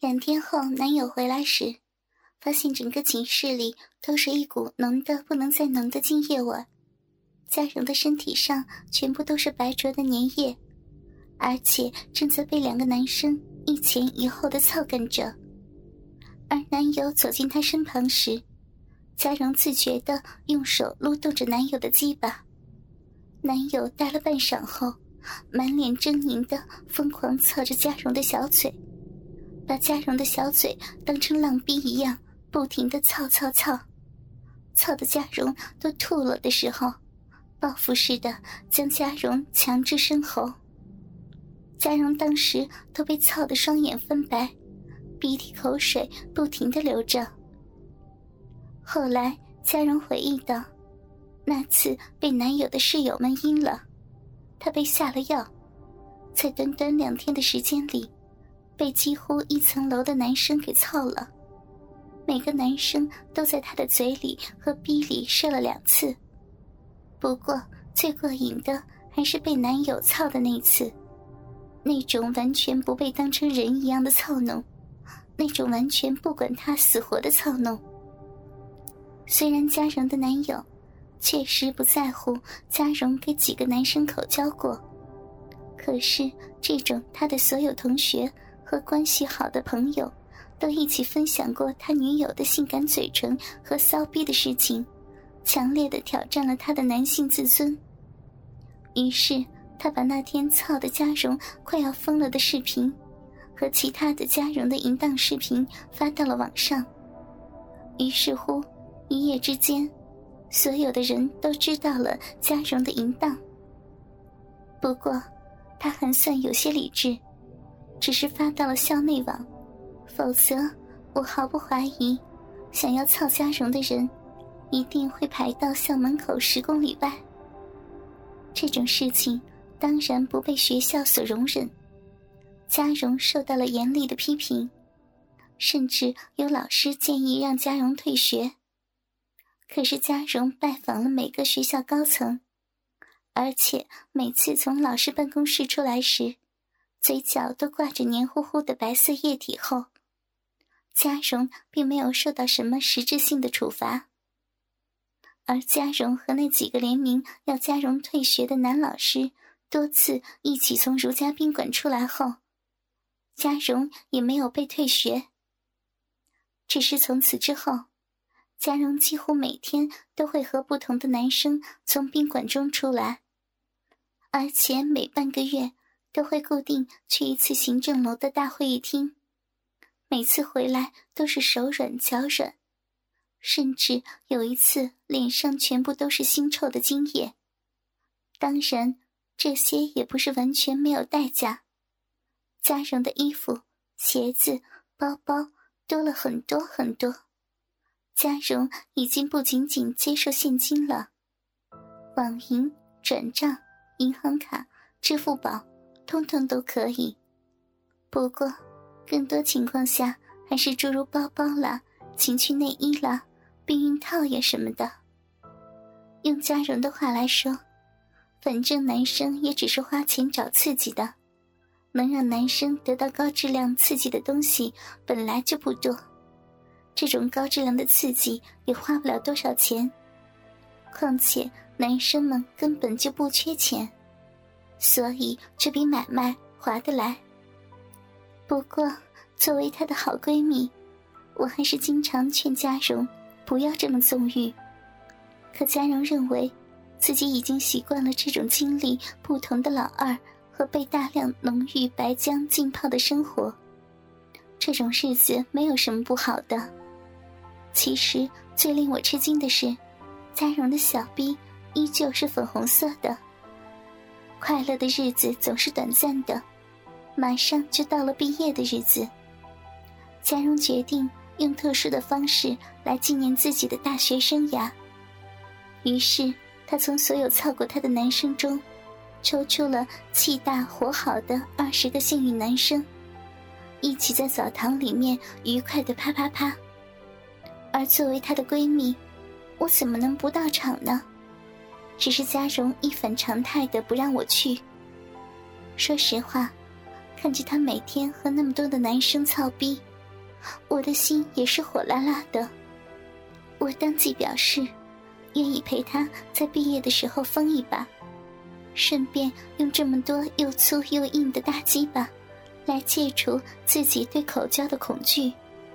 2天后，男友回来时，发现整个寝室里都是一股浓得不能再浓的精液味。嘉荣的身体上全部都是白浊的粘液，而且正在被2个男生一前一后的操干着。而男友走进她身旁时，嘉荣自觉地用手撸动着男友的鸡巴。男友待了半晌后，满脸狰狞地疯狂操着嘉荣的小嘴，把嘉荣的小嘴当成浪逼一样不停地操得嘉荣都吐了的时候，报复似的将嘉荣强制生喉。嘉荣当时都被操得双眼分白，鼻涕口水不停地流着。后来嘉荣回忆道，那次被男友的室友们阴了，她被下了药，在短短2天的时间里被几乎1层楼的男生给操了，每个男生都在她的嘴里和逼里射了2次。不过最过瘾的还是被男友操的那次，那种完全不被当成人一样的操弄，那种完全不管他死活的操弄。虽然嘉荣的男友确实不在乎嘉荣给几个男生口交过，可是这种他的所有同学和关系好的朋友都一起分享过他女友的性感嘴唇和骚逼的事情，强烈地挑战了他的男性自尊。于是他把那天操的嘉荣快要疯了的视频和其他的嘉荣的淫荡视频发到了网上。于是乎一夜之间，所有的人都知道了嘉荣的淫荡。不过他还算有些理智，只是发到了校内网，否则我毫不怀疑想要操嘉荣的人一定会排到校门口10公里外。这种事情当然不被学校所容忍，嘉荣受到了严厉的批评，甚至有老师建议让嘉荣退学。可是嘉荣拜访了每个学校高层，而且每次从老师办公室出来时，嘴角都挂着黏糊糊的白色液体后，嘉荣并没有受到什么实质性的处罚。而嘉荣和那几个联名要嘉荣退学的男老师多次一起从如家宾馆出来后，嘉荣也没有被退学。只是从此之后，嘉荣几乎每天都会和不同的男生从宾馆中出来，而且每半个月都会固定去一次行政楼的大会议厅，每次回来都是手软脚软，甚至有一次脸上全部都是腥臭的精液。当然这些也不是完全没有代价，嘉荣的衣服、鞋子、包包多了很多很多。嘉荣已经不仅仅接受现金了，网银、转账、银行卡、支付宝通通都可以。不过更多情况下还是诸如包包啦、情趣内衣啦、避孕套呀什么的。用嘉荣的话来说，反正男生也只是花钱找刺激的，能让男生得到高质量刺激的东西本来就不多，这种高质量的刺激也花不了多少钱，况且男生们根本就不缺钱，所以这笔买卖划得来。不过作为她的好闺蜜，我还是经常劝嘉荣不要这么纵欲。可嘉荣认为自己已经习惯了这种经历不同的老二和被大量浓郁白浆浸泡的生活，这种日子没有什么不好的。其实最令我吃惊的是，嘉荣的小臂依旧是粉红色的。快乐的日子总是短暂的，马上就到了毕业的日子。嘉荣决定用特殊的方式来纪念自己的大学生涯，于是他从所有操过他的男生中抽出了气大活好的20个幸运男生，一起在澡堂里面愉快地啪啪啪。而作为她的闺蜜，我怎么能不到场呢？只是嘉荣一反常态的不让我去。说实话，看着她每天和那么多的男生操逼， 我的心也是火辣辣的。我当即表示愿意陪他在毕业的时候疯一把，顺便用这么多又粗又硬的大鸡巴来戒除自己对口交的恐惧。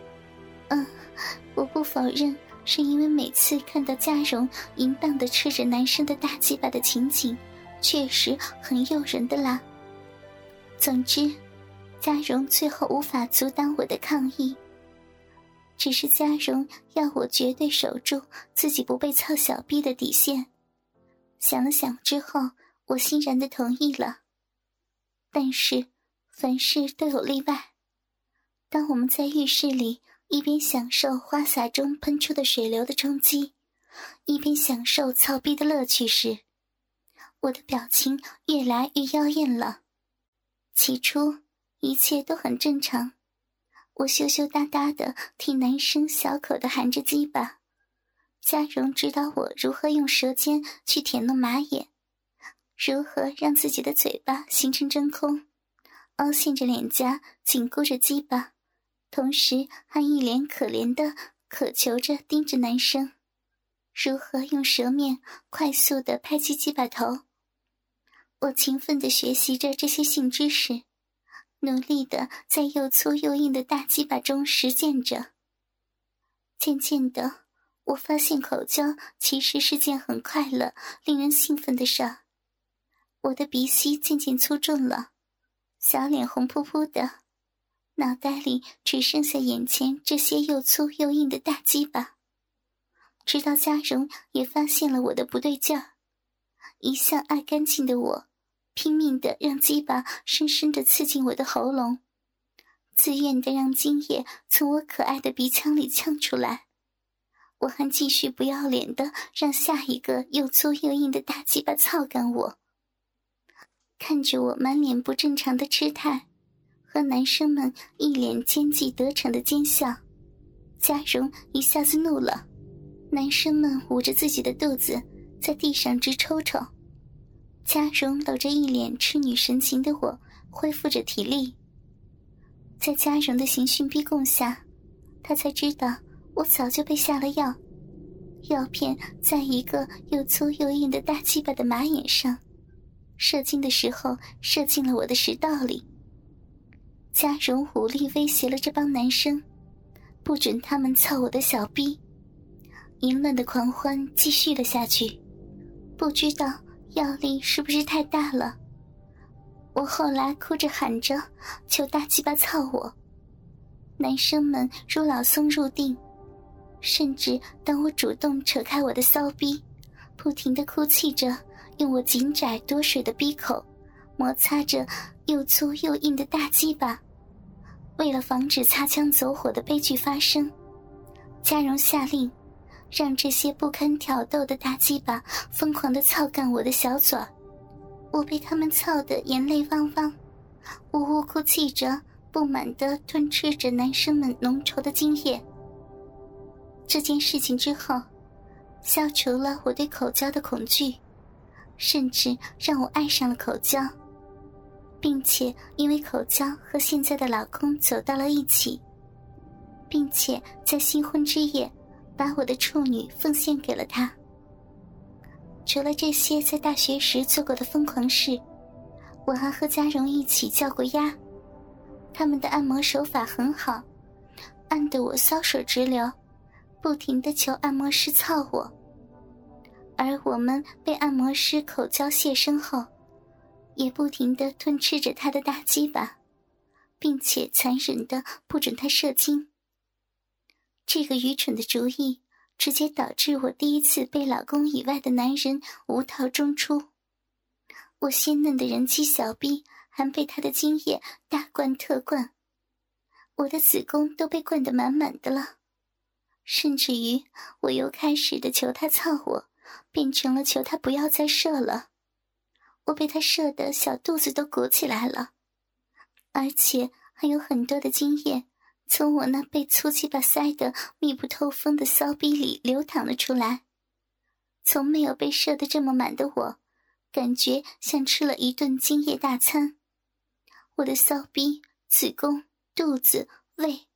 我不否认是因为每次看到嘉荣淫荡地吃着男生的大鸡巴的情景确实很诱人的啦。总之，嘉荣最后无法阻挡我的抗议，只是嘉荣要我绝对守住自己不被操小逼的底线。想了想之后，我欣然地同意了。但是凡事都有例外，当我们在浴室里一边享受花洒中喷出的水流的冲击，一边享受操逼的乐趣时，我的表情越来越妖艳了。起初一切都很正常，我羞羞答答地替男生小口地含着鸡巴，嘉荣指导我如何用舌尖去舔弄马眼，如何让自己的嘴巴形成真空，凹陷着脸颊紧箍着鸡巴，同时还一脸可怜地渴求着盯着男生，如何用舌面快速地拍击鸡巴头。我勤奋地学习着这些性知识，努力地在又粗又硬的大鸡巴中实践着。渐渐的，我发现口交其实是件很快乐、令人兴奋的事儿。我的鼻息渐渐粗重了，小脸红扑扑的，脑袋里只剩下眼前这些又粗又硬的大鸡巴。直到嘉荣也发现了我的不对劲儿，一向爱干净的我拼命地让鸡巴深深地刺进我的喉咙，自愿地让精液从我可爱的鼻腔里呛出来。我还继续不要脸地让下一个又粗又硬的大鸡巴操干我。看着我满脸不正常的痴态和男生们一脸奸计得逞的奸笑，嘉荣一下子怒了。男生们捂着自己的肚子在地上直抽抽，嘉荣搂着一脸痴女神情的我恢复着体力。在嘉荣的刑讯逼供下，他才知道我早就被下了药，药片在一个又粗又硬的大鸡巴的马眼上，射精的时候射进了我的食道里。嘉荣武力威胁了这帮男生，不准他们操我的小逼。淫乱的狂欢继续了下去，不知道药力是不是太大了，我后来哭着喊着求大鸡巴操我。男生们如老僧入定，甚至当我主动扯开我的骚逼，不停地哭泣着，用我紧窄多水的逼口摩擦着又粗又硬的大鸡巴。为了防止擦枪走火的悲剧发生，嘉荣下令让这些不堪挑逗的大鸡巴疯狂地操干我的小嘴儿。我被他们操得眼泪汪汪，呜呜哭泣着，不满地吞吃着男生们浓稠的精液。这件事情之后，消除了我对口交的恐惧，甚至让我爱上了口交，并且因为口交和现在的老公走到了一起，并且在新婚之夜把我的处女奉献给了他。除了这些在大学时做过的疯狂事，我还和嘉荣一起叫过鸭。他们的按摩手法很好，按得我骚水直流，不停地求按摩师操我。而我们被按摩师口交卸身后，也不停地吞吃着他的大鸡巴，并且残忍地不准他射精。这个愚蠢的主意直接导致我第一次被老公以外的男人无套中出。我鲜嫩的人妻小臂还被他的精液大灌特灌，我的子宫都被灌得满满的了，甚至于我又开始的求他操我，变成了求他不要再射了。我被他射得小肚子都鼓起来了，而且还有很多的精液从我那被粗鸡巴塞得密不透风的骚逼里流淌了出来。从没有被射得这么满的我，感觉像吃了一顿精液大餐。我的骚逼、子宫、肚子、胃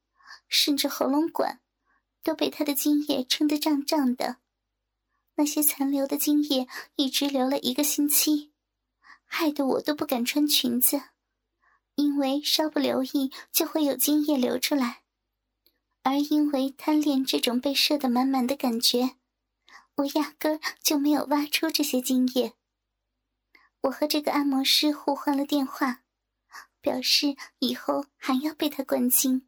顺着喉咙管，都被他的精液撑得胀胀的。那些残留的精液一直流了1个星期，害得我都不敢穿裙子，因为稍不留意就会有精液流出来。而因为贪恋这种被射得满满的感觉，我压根儿就没有挖出这些精液。我和这个按摩师互换了电话，表示以后还要被他灌精。